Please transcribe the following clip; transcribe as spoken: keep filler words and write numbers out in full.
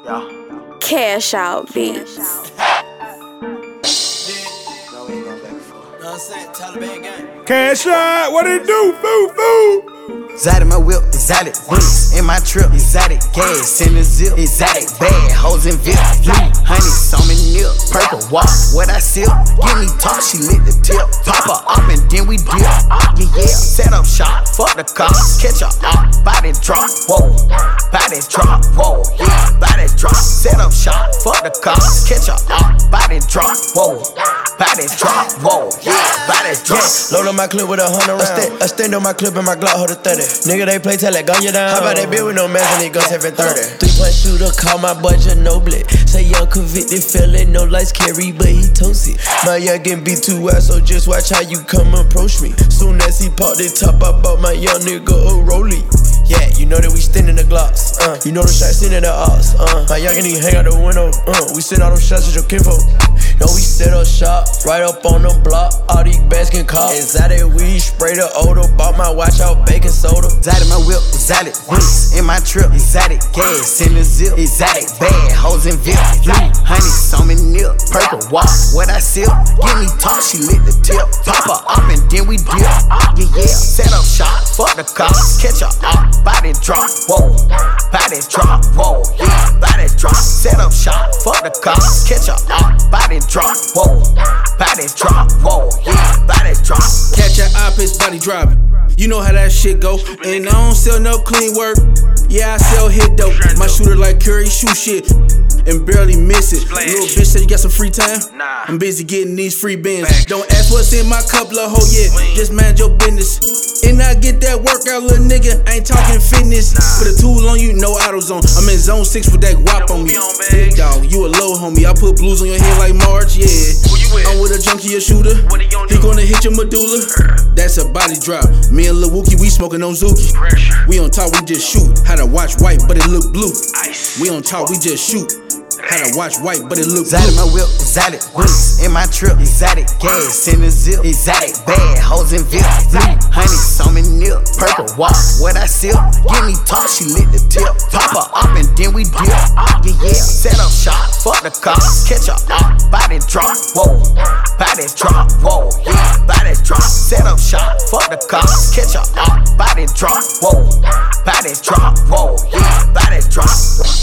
Yeah. Cash Out Beats. No, we ain't going back and forth. Know what I'm saying? Taliban gang. Cash Out, what it do? Foo, foo. Exotic my whip, exotic bullets in my trip, exotic gas in the zip, exotic bad hoes in VIP, blue honey, some in nip, purple walk, what I sip, give me talk, she lit the tip, pop her up and then we dip, yeah yeah, set up shop, fuck the cops, catch her up, body drop, whoa, body drop, whoa, yeah, body drop, set up shop, fuck the cops, catch her up, body drop, whoa, body drop, whoa, yeah, body drop. Load on my clip with a hundred rounds. I stand on my clip and my Glock hold a thirty. Nigga, they play, tell that gun you down. How about that bitch with no mask and they gun seven thirty? Three-point shooter, call my budget no blick. Say young convicted felon, no lights carry, but he toast it. My youngin' be too wild, so just watch how you come approach me. Soon as he popped the top, I bought my young nigga a rollie. Yeah, you know that we stand in the Glocks, uh. You know the shots in the odds, uh. My youngin' nigga hang out the window, uh. We send all them shots at your kinfolk. No, we set up shop, right up on the block. All these bags can cop. Exotic weed, spray the odor. Bought my watch out, baking soda. Exotic my whip, exotic bullets in my trip, exotic gas in the zip, exotic bad hoes in VIP, blue honey, some in nip, purple walk, what I sip, give me talk, she lit the tip, pop her up and then we dip, yeah yeah, set up shop, fuck the cops, catch her up, body drop, whoa, body drop, whoa, yeah, body drop, set up shop, fuck the cops, catch her up, body drop, whoa, body drop, whoa, yeah, body drop. Catch your eye, pitch body dropping. You know how that shit go. And I don't sell no clean work. Yeah, I sell hit dope. My shooter like Curry, shoot shit and barely miss it. Little bitch said you got some free time? I'm busy getting these free bins. Don't ask what's in my cup, lil' hoe, yet. Just mind your business. And I get that workout, little nigga. I ain't talking fitness. Put a tool on you, no auto zone. I'm in zone six with that guap on me. Big dog, you a low homie. I put blues on your head like March, yeah. I'm with a junkie, a shooter. He gonna hit your medulla. That's a body drop. Me and Lil Wookie, we smoking on Zuki. We on top, we just shoot. Had to watch white, but it look blue. We on top, we just shoot. Had to watch white, but it look blue. Exotic my whip, exotic bullets in my trip, exotic gas in the zip, exotic bad hoes in VIP, blue honey, some in nip, purple walk, what I sip, give me talk, she lit the tip, pop her up and then we dip, yeah yeah, set up shop, fuck the cops, catch her up, body drop, whoa, body drop, whoa, yeah, body drop, set up shop, fuck the cops, catch her up, body drop, whoa, body drop, whoa, yeah, body drop.